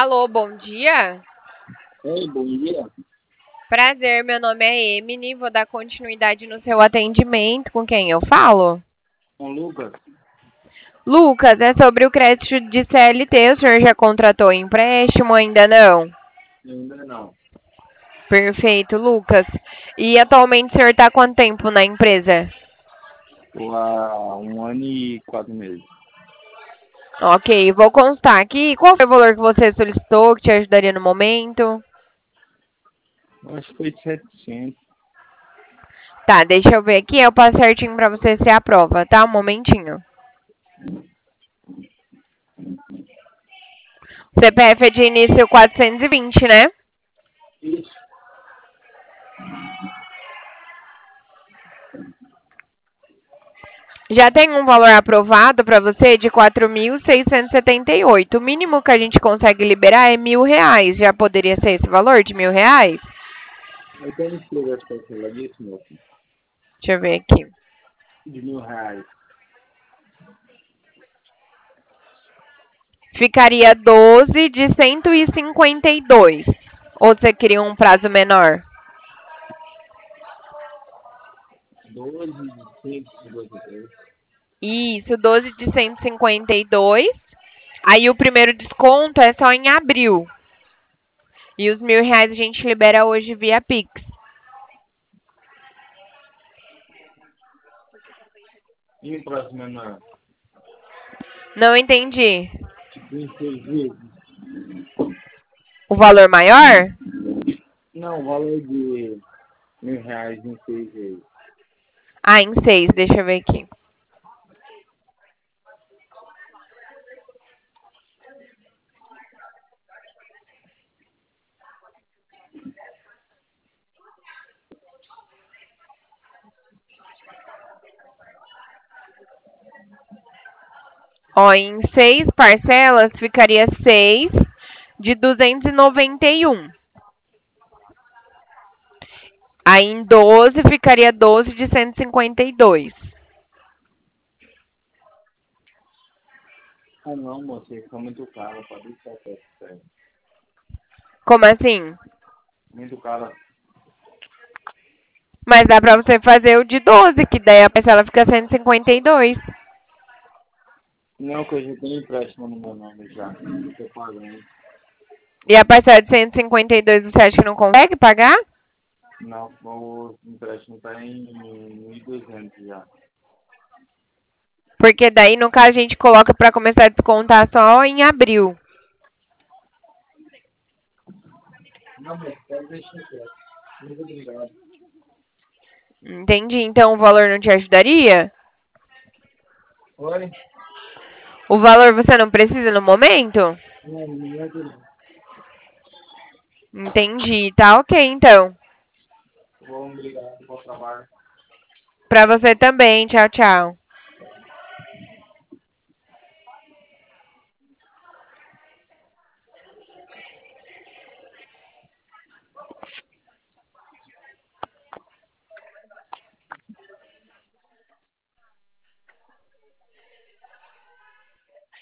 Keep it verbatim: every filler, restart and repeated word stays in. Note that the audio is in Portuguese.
Alô, bom dia. Oi, bom dia. Prazer, meu nome é Emily. Vou dar continuidade no seu atendimento. Com quem eu falo? Com o Lucas? Lucas, é sobre o crédito de C L T. O senhor já contratou empréstimo? Ainda não? Ainda não. Perfeito, Lucas. E atualmente o senhor está há quanto tempo na empresa? Estou há um ano e quatro meses. Ok, vou constar aqui. Qual foi o valor que você solicitou que te ajudaria no momento? Acho que foi setecentos. Tá, deixa eu ver aqui. Eu passo certinho pra você se aprova, tá? Um momentinho. C P F é de início quatrocentos e vinte, né? Isso. Já tem um valor aprovado para você de quatro mil seiscentos e setenta e oito. O mínimo que a gente consegue liberar é mil reais. Já poderia ser esse valor de mil reais? Eu tenho que escrever as parcelas disso, meu filho. Deixa eu ver aqui. De mil reais. Ficaria doze de cento e cinquenta e dois. Ou você queria um prazo menor? doze de cento e cinquenta e três. Isso, doze de cento e cinquenta e dois. Aí o primeiro desconto é só em abril. E os mil reais a gente libera hoje via Pix. E o próximo menor? Não entendi. Tipo, em seis vezes? O valor maior? Não, o valor de mil reais em seis vezes. Ah, em seis, deixa eu ver aqui. Ó, em seis parcelas ficaria seis de duzentos e noventa e um. Aí em doze ficaria doze de cento e cinquenta e dois. Ah, não, moça, fica muito caro. Pode deixar certo. Como assim? Muito caro. Mas dá pra você fazer o de doze, que daí a parcela fica cento e cinquenta e dois. Não, que eu já tenho empréstimo no meu nome já. Eu tô pagando. E a parcela de cento e cinquenta e dois você acha que não consegue pagar? Não, o empréstimo tá em mil e duzentos já. Porque daí, no caso, a gente coloca pra começar a descontar só em abril. Não, mas pode deixar quieto. Muito obrigado. Entendi. Então o valor não te ajudaria? Oi? O valor você não precisa no momento? Não, não é que não. Entendi. Tá ok, então. Bom, obrigado. Bom trabalho. Pra você também. Tchau, tchau.